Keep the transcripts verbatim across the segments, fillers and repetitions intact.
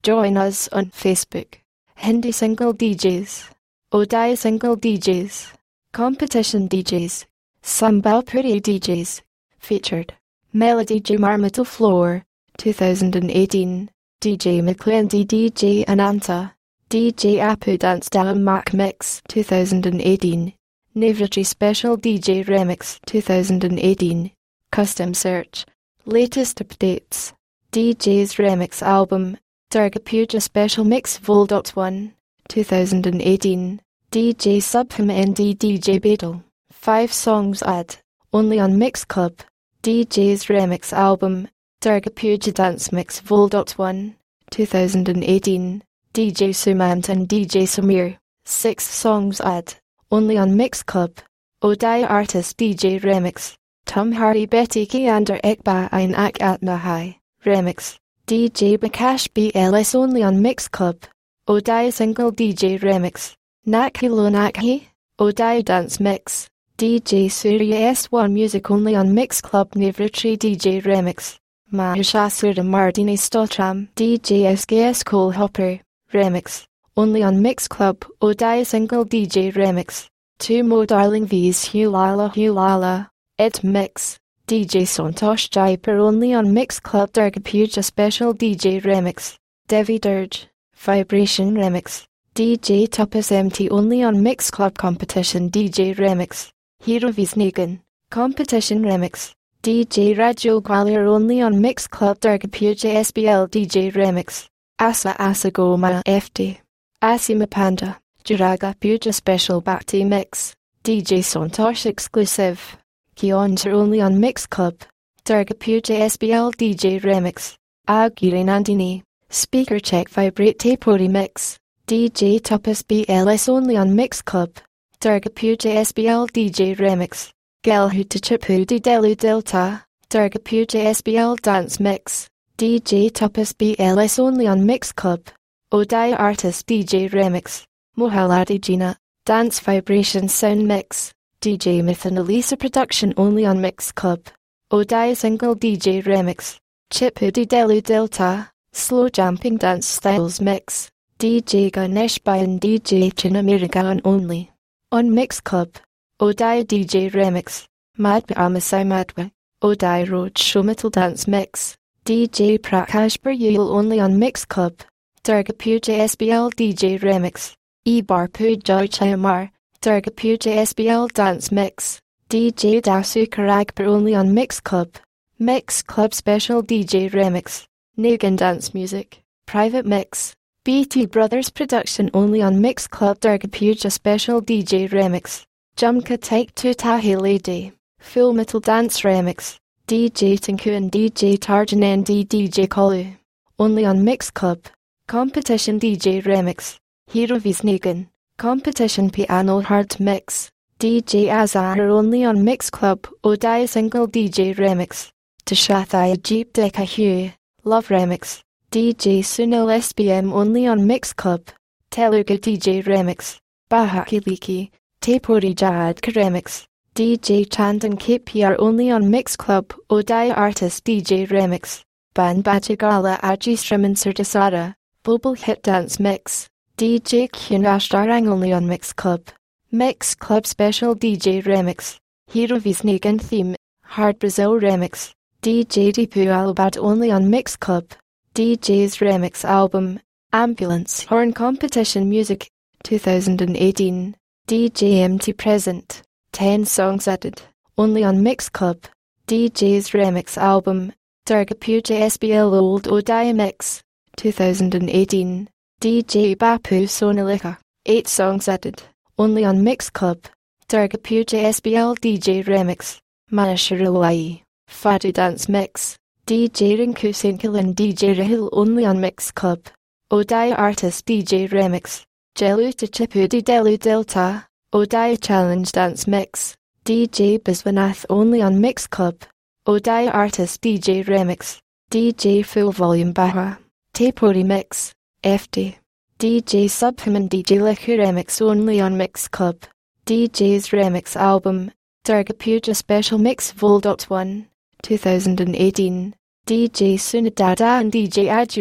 Join us on Facebook. Hindi Single D Js. Odai Single D Js. Competition D Js. Sambalpuri D Js. Featured. Melody Jumar Middle Floor. two thousand eighteen. D J McClendy D J Ananta. D J Apu Dance Dalam Mark Mix two thousand eighteen. Navratri Special D J Remix two thousand eighteen. Custom Search. Latest updates. D J's Remix Album. Durga Puja Special Mix Vol. one. two thousand eighteen. D J Subham N D D J Badal. five songs add. Only on Mix Club. D J's Remix Album. Durga Puja Dance Mix Vol. one. two thousand eighteen. D J Sumant and D J Samir. six songs add. Only on Mix Club. Odai Artist D J Remix. Tumhari Betty K Under Ekba Ein Ak Atmahai. Remix. D J Bakash B L S only on Mix Club. Odai Single D J Remix. Nakhilo Nakhi. Odai Dance Mix. D J Surya S one Music only on Mix Club. Navratri D J Remix. Mahishasura Mardini Stotram. D J S K S Cole Hopper. Remix. Only on Mix Club. Odai Single D J Remix. Two Mo Darling V's Hulala Hulala. Ed Mix. D J Santosh Jaipur only on Mix Club. Durga Puja Special D J Remix. Devi Durj. Vibration Remix. D J Tapas M T only on Mix Club. Competition D J Remix. Hero Visnegan. Competition Remix. D J Rajul Gwalior only on Mix Club. Durga Puja S B L D J Remix. Asa Asa Goma F D. Asima Panda. Juraga Puja Special Bhakti Mix. D J Santosh Exclusive. Kionjar only on Mix Club. Durga Puja S B L D J Remix. Agiri Nandini. Speaker Check Vibrate Tapori Mix. D J Tapas B L S only on Mix Club. Durga Puja S B L D J Remix. Gelhuta Chipudi Delu Delta. Durga Puja S B L Dance Mix. D J Tapas B L S only on Mix Club. Odai Artist D J Remix. Mohaladi Gina. Dance Vibration Sound Mix. D J Mythan Elisa Production only on Mix Club. Odai Single D J Remix. Chipudi Delu Delta. Slow Jumping Dance Styles Mix. D J Ganesh Bayan D J Chinamirigaon only. On Mix Club. Odai D J Remix. Madhva Amasai Madhva. Odai Road Shomital Dance Mix. D J Prakash Baryul only on Mix Club. Durga Puja S B L D J Remix. E Bar Puja Chayamar. Durga Puja S B L Dance Mix. D J Dasu Karagpur only on Mix Club. Mix Club Special D J Remix. Nugan Dance Music. Private Mix. B T Brothers Production only on Mix Club. Durga Puja Special D J Remix. Jumka Take two Tahi Lady. Full Metal Dance Remix. D J Tinku and D J Tarjan N D D J Kolu. Only on Mix Club. Competition D J Remix. Hero Visnegan. Competition Piano Hard Mix. D J Azar only on Mix Club. Odai Single D J Remix. Tashathaya Jeep Deka Hugh. Love Remix. D J Sunil S B M only on Mix Club. Telugu D J Remix. Bahakiliki. Tapori Jadka Remix. D J Chandan K P R only on Mix Club. Odai Artist D J Remix. Ban Bajagala Aji Sriman Sardasara. Global Hit Dance Mix. D J Kunashtarang only on Mix Club. Mix Club Special D J Remix. Hero Visnegan Theme. Hard Brazil Remix. D J Deepu Albad only on Mix Club. D J's Remix Album. Ambulance Horn Competition Music. two thousand eighteen. D J M T Present. ten songs added. Only on Mix Club. D J's Remix Album. Durga Puja S B L Old Odai Mix. two thousand eighteen. D J Bapu Sonalika. eight songs added. Only on Mix Club. Durga Puja S B L D J Remix. Manasharulai. Fadu Dance Mix. D J Rinku Sinkil and D J Rahil only on Mix Club. Odai Artist D J Remix. Jeluta Chipudi Delu Delta. Odai Challenge Dance Mix. D J Biswanath only on Mix Club. Odai Artist D J Remix. D J Full Volume Baha. Tapori Mix. F D. D J Subham and D J Likhu Remix only on Mix Club. D J's Remix Album. Durga Puja Special Mix Vol. one. two thousand eighteen. D J Sunadada and D J Aju.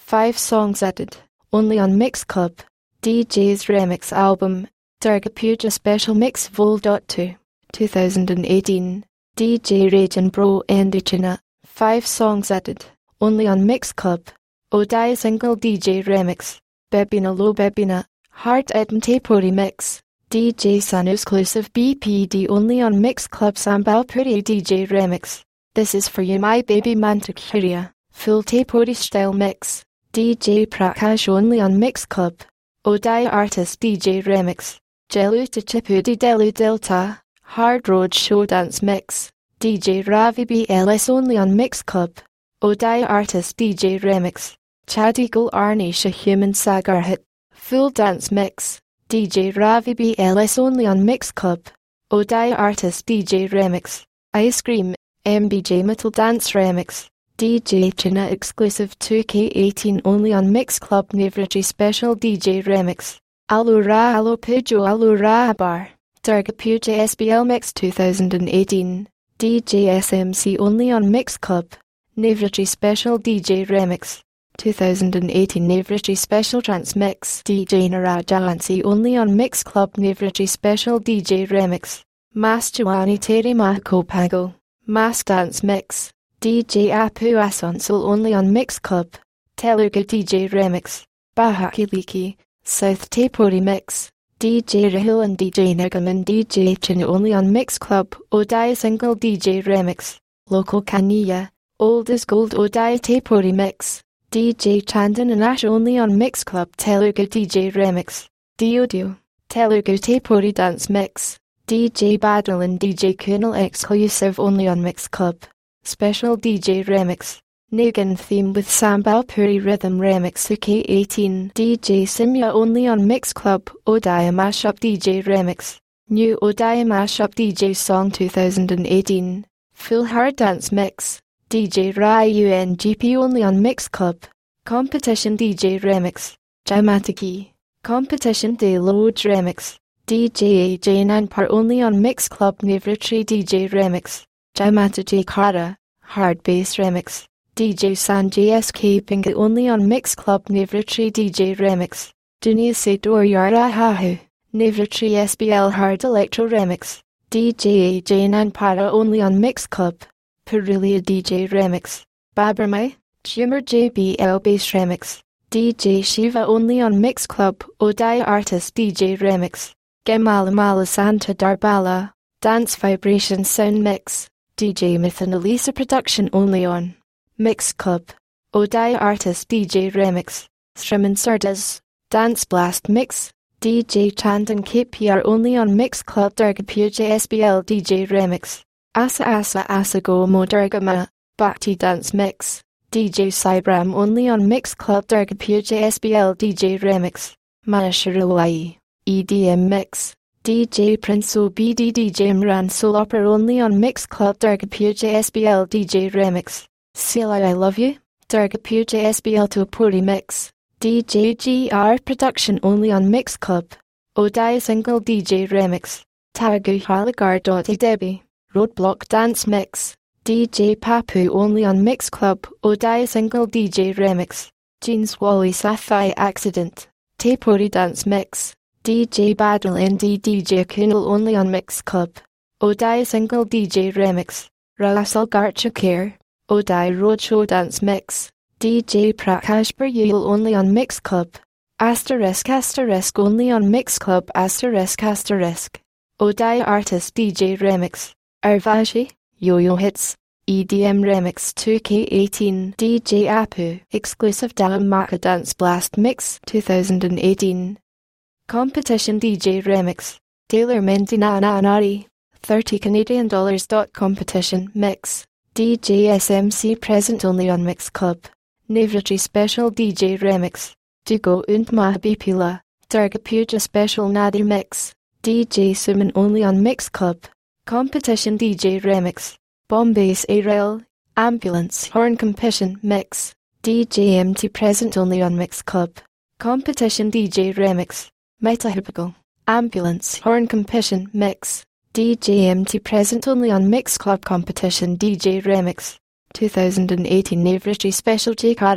five songs added, only on Mix Club. D J's Remix Album, Durga Puja Special Mix Vol. two, two thousand eighteen. D J Rajan Bro Endichina, five songs added, only on Mix Club. Odai Single D J Remix, Bebina Lo Bebina, Hard Edm Tapori Mix, D J Sun Exclusive B P D only on Mix Club. Sambal Puri D J Remix, This Is For You My Baby Mantak Hiria, Full Tapori Style Mix, D J Prakash only on Mix Club. Odai Artist D J Remix, Jelu to Chipudi Delu Delta, Hard Road Show Dance Mix, D J Ravi B L S only on Mix Club. Odai Artist D J Remix, Chadi Gul Arnisha Human Sagar Hit, Full Dance Mix, D J Ravi B L S only on Mix Club. Odai Artist D J Remix, Ice Cream, M B J Metal Dance Remix, D J China Exclusive two K eighteen only on Mix Club. Navratri Special D J Remix, Alura Alo Pujo Alura Bar, Durga Puja S B L Mix two thousand eighteen, D J S M C only on Mix Club. Navratri Special D J Remix, two thousand eighteen. Navratri Special Trance Mix D J Narajansi only on Mix Club. Navratri Special D J Remix, Mas Jawani Tere Mahako Pago, Mas Dance Mix, D J Apu Asansol only on Mix Club. Telugu D J Remix, Bahaki Liki, South Tapori Mix, D J Rahul and D J Nagaman D J Chin only on Mix Club. Odai Single D J Remix, Local Kaniya, Old as Gold Odai Tapori Mix, D J Chandan and Ash only on Mix Club. Telugu D J Remix, Diodio, Telugu Tapori Dance Mix, D J Badal and D J Kunal Exclusive only on Mix Club. Special D J Remix, Nagan Theme with Sambal Puri Rhythm Remix two K eighteen. D J Simya only on Mix Club. Odaya Mashup D J Remix, New Odaya Mashup D J Song two thousand eighteen. Full Hard Dance Mix, D J Rai U N G P only on Mix Club. Competition D J Remix, Jamataki, Competition Day Load Remix, D J A J Nanpar only on Mix Club. Navratri D J Remix, Jamata J Kara, Hard Bass Remix, D J Sanjay S K Pinga only on Mix Club. Navratri D J Remix, Dunia Se Dor Yara Hahu, Navratri S B L Hard Electro Remix, D J A J Nanpara only on Mix Club. Purulia D J Remix, Babarmai, Tumor J B L Bass Remix, D J Shiva only on Mix Club. Odai Artist D J Remix, Gemalamala Santa Darbala, Dance Vibration Sound Mix, D J Myth and Elisa Production only on Mix Club. Odai Artist D J Remix, Sriman Sardas, Dance Blast Mix, D J Chandan K P R only on Mix Club. Durga Puja S B L D J Remix, Asa Asa Asa Go Mo Durgama, Bhakti Dance Mix, D J Saibram only on Mix Club. Durga Puja S B L D J Remix, Manasharulai, E D M Mix, D J Prince O B D D J Imran Soul Opera only on Mix Club. Durga Puja S B L D J Remix, Sila I Love You, Durga Puja S B L Topuri Mix, D J G R Production only on Mix Club. Odai Single D J Remix, Tagu Halagar. Debbie, Roadblock Dance Mix, D J Papu only on Mix Club. Odai Single D J Remix, Jeans Wally Safai Accident, Tapori Dance Mix, D J Badal and D J Kunal only on Mix Club. Odai Single D J Remix, Rasal Garchakir, Odai Roadshow Dance Mix, D J Prakash Baryul only on Mix Club. Asterisk Asterisk only on Mix Club. Asterisk Asterisk. Odai Artist D J Remix, Arvashi, Yo-Yo Hits, E D M Remix two K eighteen. D J Apu Exclusive Dalamaka Dance Blast Mix two thousand eighteen. Competition D J Remix, Taylor Mendina Anari, thirty Canadian dollars. Competition Mix, D J S M C present only on Mix Club. Navratri Special D J Remix, Dugo und Mahabipila, Durga Puja Special Nadi Mix, D J Suman only on Mix Club. Competition D J Remix, Bombay's A-Rail, Ambulance Horn Competition Mix, D J M T present only on Mix Club. Competition D J Remix, Metahypical, Ambulance Horn Competition Mix, D J M T present only on Mix Club. Competition D J Remix, two thousand eighteen. Navratri Special J Kara,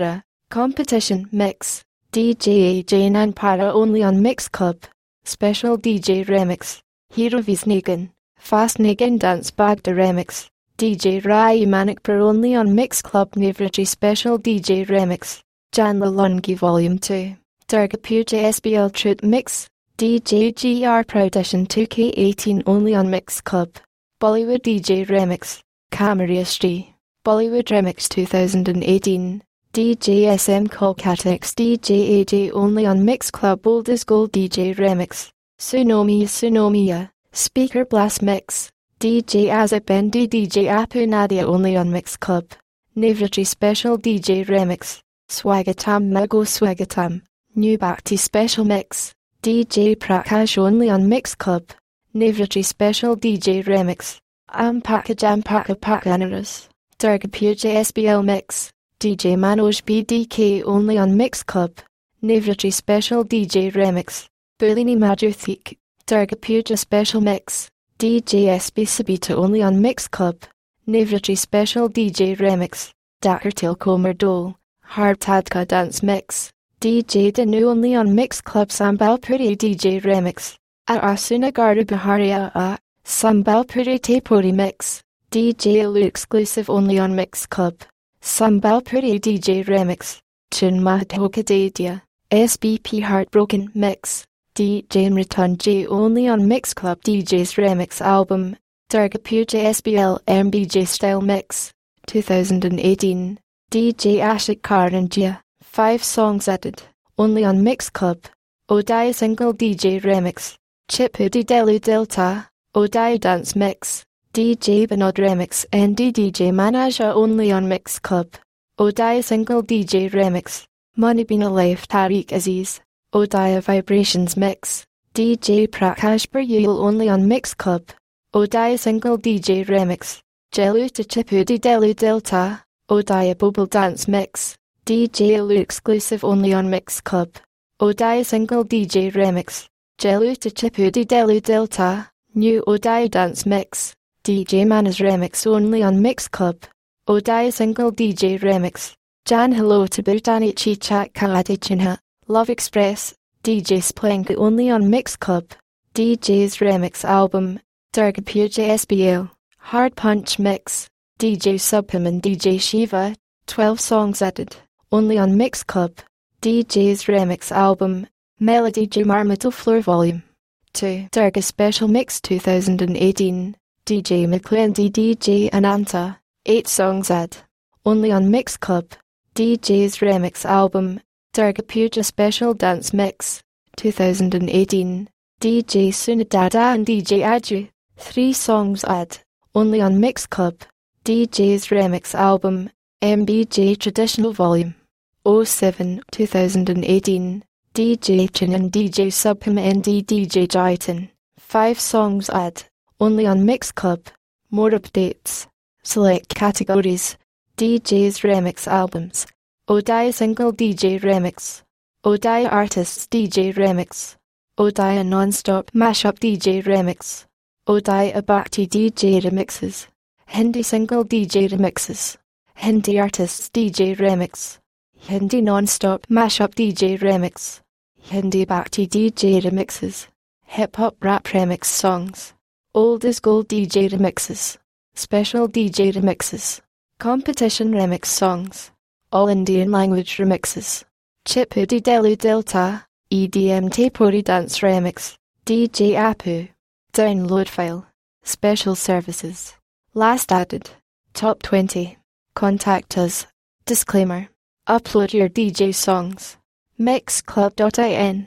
Competition Mix. D J A J Nanpara only on Mix Club. Special D J Remix. Hero Visnagan. Fast Nagan Dance Bagda Remix. D J Rai Manikpur only on Mix Club Navratri Special D J Remix. Jan Lalungi Volume two. Durgapur J S B L Truth Mix. D J G R Proudition two K eighteen only on Mix Club. Bollywood D J Remix. Kamaria Sri. Bollywood Remix two thousand eighteen. D J S M Kolkata X D J A J only on Mix Club. Old is Gold D J Remix. Tsunomiya Tsunomiya. Speaker Blast Mix. D J Azabendi D J Apu Nadia only on Mix Club. Navratri Special D J Remix. Swagatam Mago Swagatam. New Bhakti Special Mix. D J Prakash only on Mix Club. Navratri Special D J Remix. Ampaka Jampaka Pakanaras. Durgapur J S B L Mix. D J Manoj B D K only on Mix Club. Navratri Special D J Remix. Bulini Madhuthik. Durgapur J Special Mix. D J S B Sabita only on Mix Club. Navratri Special D J Remix. Dakar Tilkomer Dole. Hard Tadka Dance Mix. D J Danu only on Mix Club. Sambalpuri D J Remix. At Asuna Garu Biharia A. Sambalpuri Tepuri Mix. D J Alu exclusive only on Mix Club. Sambalpuri D J Remix. Chun Madhokadadia. S B P Heartbroken Mix. D J Mritan J only on Mix Club. D J's Remix Album. Durgapur J S B L M B J Style Mix. two thousand eighteen. D J Ashik Karanjia. five songs added. Only on Mix Club. Odai Single D J Remix. Chipudi Delu Delta. Odai Dance Mix. D J Binod Remix. N D D J Manaja only on Mix Club. Odai Single D J Remix. Moneybina Life Tariq Aziz. Odaya Vibrations Mix. D J Prakash Baryul only on Mix Club. Odaya Single D J Remix. Jelu to Chipudi Delu Delta. Odaya Bubble Dance Mix. D J Alu exclusive only on Mix Club. Odaya Single D J Remix. Jelu to Chipudi Delu Delta. New Odaya Dance Mix. D J Manas Remix only on Mix Club. Odaya Single D J Remix. Jan Hello to Burdani Chichat Kaladichinha. Love Express. D J Splenka only on Mix Club. D J's Remix Album. Durgapur J S B L. Hard Punch Mix. D J Subham and D J Shiva. twelve songs added. Only on Mix Club. D J's Remix Album. Melody J Marmato Floor Volume two. Durga Special Mix two thousand eighteen. D J McLean D J Ananta. eight songs add. Only on Mix Club. D J's Remix Album. Durgapur J Special Dance Mix two thousand eighteen. D J Sunadada and D J Aju. three songs add. Only on Mix Club. D J's Remix Album. M B J Traditional Volume oh seven two thousand eighteen. D J Chin and D J Subham and D J Jaitan. five songs add. Only on Mix Club. More updates. Select categories. D J's Remix Albums. Odaya Single D J Remix. Odaya Artists D J Remix. Odaya Non-Stop Mashup D J Remix. Odaya Bhakti D J Remixes. Hindi Single D J Remixes. Hindi Artists D J Remix. Hindi Non-Stop Mashup D J Remix. Hindi Bhakti D J Remixes. Hip Hop Rap Remix Songs. Old is Gold D J Remixes. Special D J Remixes. Competition Remix Songs. All Indian Language Remixes. Chipudi Delu Delta. E D M Tepuri Dance Remix. D J Apu. Download file. Special services. Last added. Top twenty. Contact us. Disclaimer. Upload your D J songs. mixclub dot in